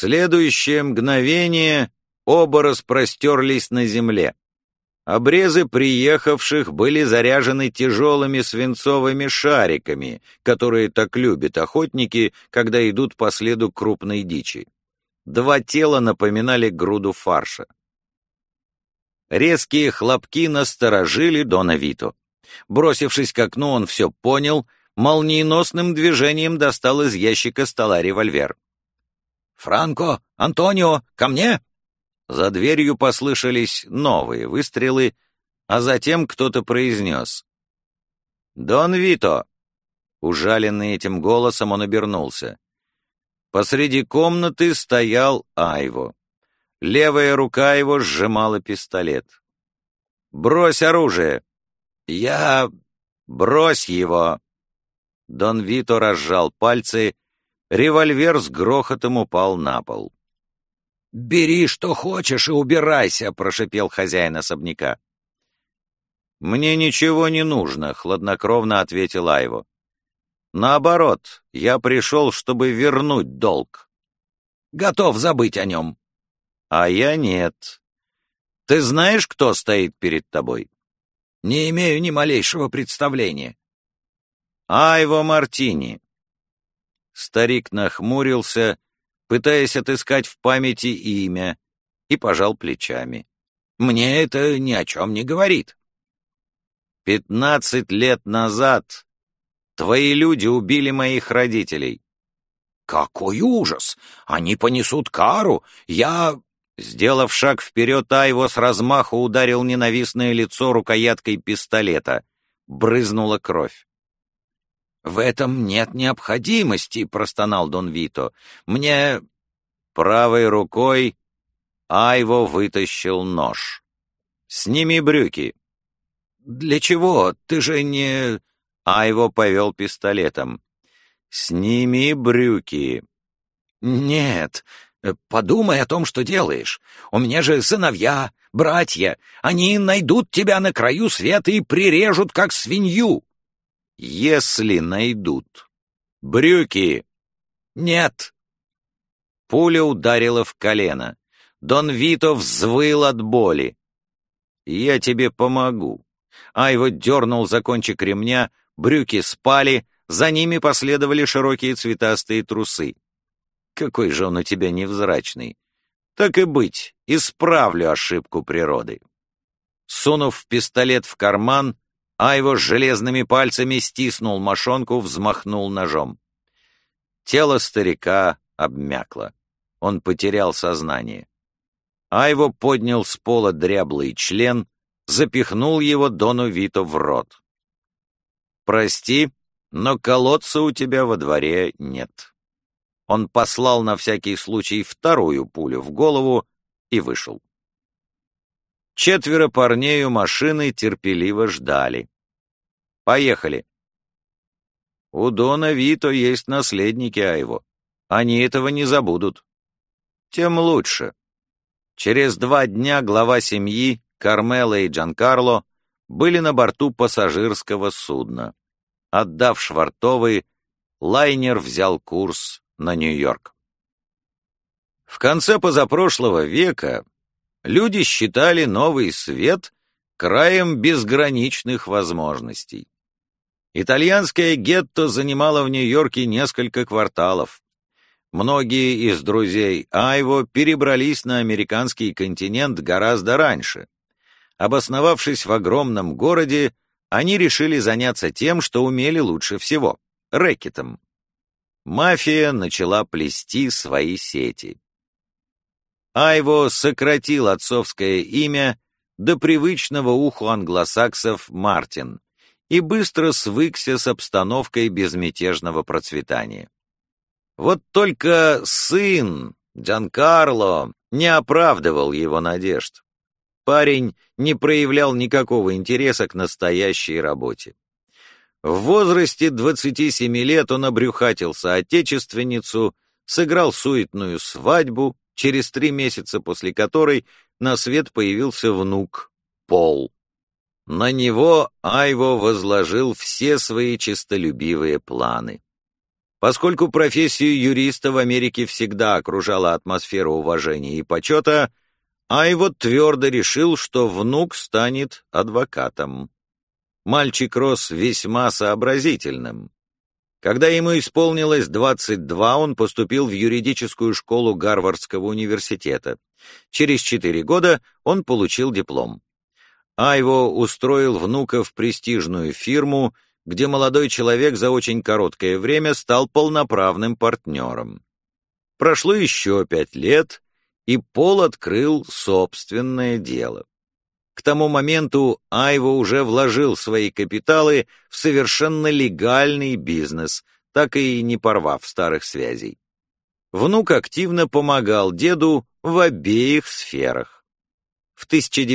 следующее мгновение оба распростерлись на земле. Обрезы приехавших были заряжены тяжелыми свинцовыми шариками, которые так любят охотники, когда идут по следу крупной дичи. Два тела напоминали груду фарша. Резкие хлопки насторожили Дона Вито. Бросившись к окну, он все понял, молниеносным движением достал из ящика стола револьвер. «Франко! Антонио! Ко мне!» За дверью послышались новые выстрелы, а затем кто-то произнес: «Дон Вито!» Ужаленный этим голосом, он обернулся. Посреди комнаты стоял Айво. Левая рука его сжимала пистолет. «Брось оружие!» «Я... брось его!» Дон Вито разжал пальцы, револьвер с грохотом упал на пол. «Бери, что хочешь, и убирайся!» — прошипел хозяин особняка. «Мне ничего не нужно», — хладнокровно ответил Айво. «Наоборот, я пришел, чтобы вернуть долг». «Готов забыть о нем». «А я нет. Ты знаешь, кто стоит перед тобой?» «Не имею ни малейшего представления». «Айво Мартини». Старик нахмурился, пытаясь отыскать в памяти имя, и пожал плечами. «Мне это ни о чем не говорит». 15 лет назад твои люди убили моих родителей». «Какой ужас! Они понесут кару! Я...» Сделав шаг вперед, Айво с размаху ударил ненавистное лицо рукояткой пистолета. Брызнула кровь. «В этом нет необходимости», — простонал Дон Вито. «Мне...» Правой рукой Айво вытащил нож. «Сними брюки». «Для чего? Ты же не...» Айво повел пистолетом. «Сними брюки». «Нет, подумай о том, что делаешь. У меня же сыновья, братья. Они найдут тебя на краю света и прирежут, как свинью». «Если найдут. Брюки». «Нет». Пуля ударила в колено. Дон Вито взвыл от боли. «Я тебе помогу». Айво дернул за кончик ремня, брюки спали, за ними последовали широкие цветастые трусы. «Какой же он у тебя невзрачный! Так и быть, исправлю ошибку природы». Сунув пистолет в карман, Айво с железными пальцами стиснул мошонку, взмахнул ножом. Тело старика обмякло. Он потерял сознание. Айво поднял с пола дряблый член, запихнул его Дону Вито в рот. «Прости, но колодца у тебя во дворе нет». Он послал на всякий случай вторую пулю в голову и вышел. 4 парней у машины терпеливо ждали. «Поехали». «У Дона Вито есть наследники, Айво. Они этого не забудут». «Тем лучше». Через 2 дня глава семьи, Кармела и Джанкарло, были на борту пассажирского судна. Отдав швартовы, лайнер взял курс на Нью-Йорк. В конце позапрошлого века люди считали Новый Свет краем безграничных возможностей. Итальянское гетто занимало в Нью-Йорке несколько кварталов. Многие из друзей Айво перебрались на американский континент гораздо раньше. Обосновавшись в огромном городе, они решили заняться тем, что умели лучше всего — рэкетом. Мафия начала плести свои сети. Айво сократил отцовское имя до привычного уху англосаксов Мартин и быстро свыкся с обстановкой безмятежного процветания. Вот только сын, Джанкарло, не оправдывал его надежд. Парень не проявлял никакого интереса к настоящей работе. В возрасте 27 лет он обрюхатился отечественницу, сыграл суетную свадьбу, через 3 месяца после которой на свет появился внук Пол. На него Айво возложил все свои честолюбивые планы. Поскольку профессию юриста в Америке всегда окружала атмосфера уважения и почета, Айво твердо решил, что внук станет адвокатом. Мальчик рос весьма сообразительным. Когда ему исполнилось 22, он поступил в юридическую школу Гарвардского университета. Через 4 года он получил диплом. Айво устроил внука в престижную фирму, где молодой человек за очень короткое время стал полноправным партнером. Прошло еще 5 лет, и Пол открыл собственное дело. К тому моменту Айво уже вложил свои капиталы в совершенно легальный бизнес, так и не порвав старых связей. Внук активно помогал деду в обеих сферах. В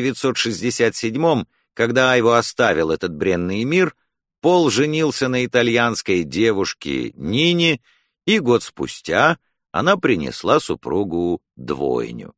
1967-м, когда Айво оставил этот бренный мир, Пол женился на итальянской девушке Нине, и год спустя она принесла супругу двойню.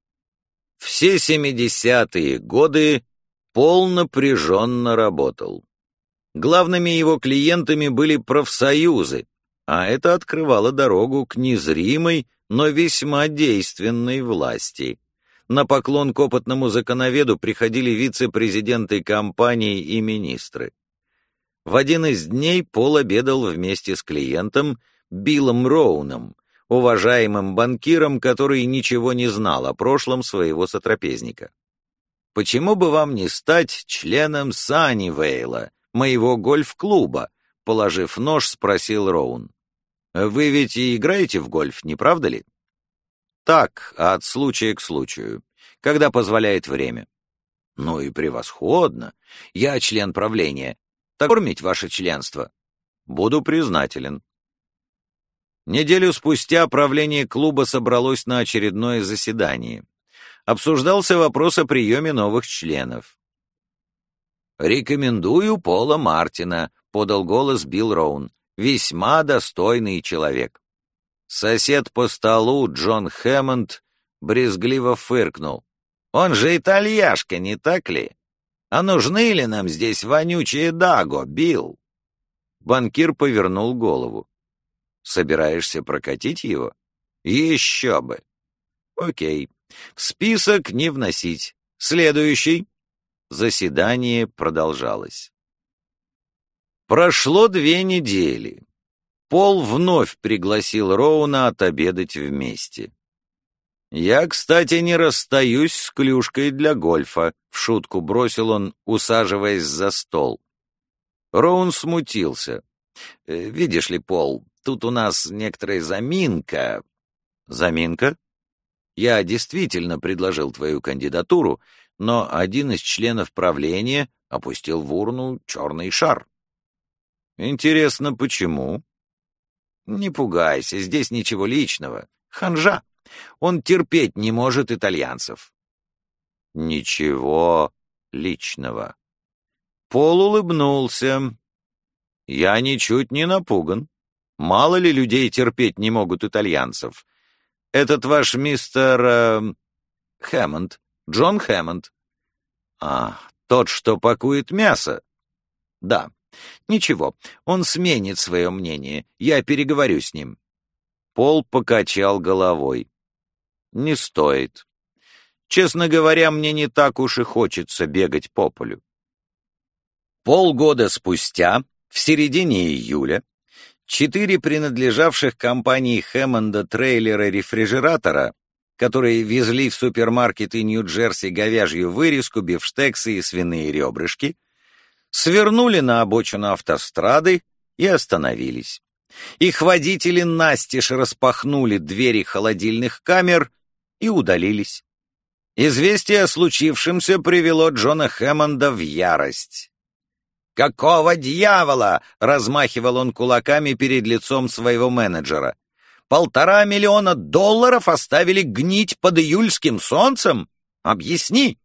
Все 70-е годы Пол напряженно работал. Главными его клиентами были профсоюзы, а это открывало дорогу к незримой, но весьма действенной власти. На поклон к опытному законоведу приходили вице-президенты компаний и министры. В один из дней Пол обедал вместе с клиентом Биллом Роуном, уважаемым банкиром, который ничего не знал о прошлом своего сотрапезника. «Почему бы вам не стать членом Саннивейла, моего гольф-клуба?» — положив нож, спросил Роун. «Вы ведь и играете в гольф, не правда ли?» «Так, от случая к случаю, когда позволяет время». «Ну и превосходно. Я член правления. Так кормить ваше членство?» «Буду признателен». Неделю спустя правление клуба собралось на очередное заседание. Обсуждался вопрос о приеме новых членов. «Рекомендую Пола Мартина», — подал голос Билл Роун. «Весьма достойный человек». Сосед по столу, Джон Хэммонд, брезгливо фыркнул. «Он же итальяшка, не так ли? А нужны ли нам здесь вонючие даго, Билл?» Банкир повернул голову. «Собираешься прокатить его?» «Еще бы!» «Окей. В список не вносить. Следующий». Заседание продолжалось. Прошло 2 недели. Пол вновь пригласил Роуна отобедать вместе. «Я, кстати, не расстаюсь с клюшкой для гольфа», — в шутку бросил он, усаживаясь за стол. Роун смутился. «Видишь ли, Пол, тут у нас некоторая заминка». «Заминка?» «Я действительно предложил твою кандидатуру, но один из членов правления опустил в урну черный шар». «Интересно, почему?» «Не пугайся, здесь ничего личного. Ханжа. Он терпеть не может итальянцев». «Ничего личного». Пол улыбнулся. «Я ничуть не напуган. Мало ли людей терпеть не могут итальянцев. Этот ваш мистер... Хэммонд, Джон Хэммонд». «А, тот, что пакует мясо?» «Да. Ничего, он сменит свое мнение. Я переговорю с ним». Пол покачал головой. «Не стоит. Честно говоря, мне не так уж и хочется бегать по полю». Полгода спустя, в середине июля, 4 принадлежавших компании Хэммонда трейлера-рефрижератора, которые везли в супермаркеты Нью-Джерси говяжью вырезку, бифштексы и свиные ребрышки, свернули на обочину автострады и остановились. Их водители настежь распахнули двери холодильных камер и удалились. Известие о случившемся привело Джона Хэммонда в ярость. «Какого дьявола?» — размахивал он кулаками перед лицом своего менеджера. $1,5 миллиона оставили гнить под июльским солнцем? Объясни!»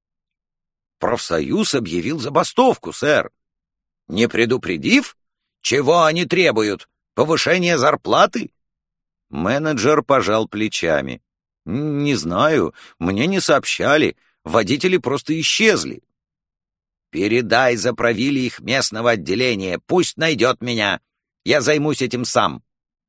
«Профсоюз объявил забастовку, сэр». «Не предупредив? Чего они требуют? Повышение зарплаты?» Менеджер пожал плечами. «Не знаю, мне не сообщали. Водители просто исчезли». «Передай заправили их местного отделения, пусть найдет меня. Я займусь этим сам».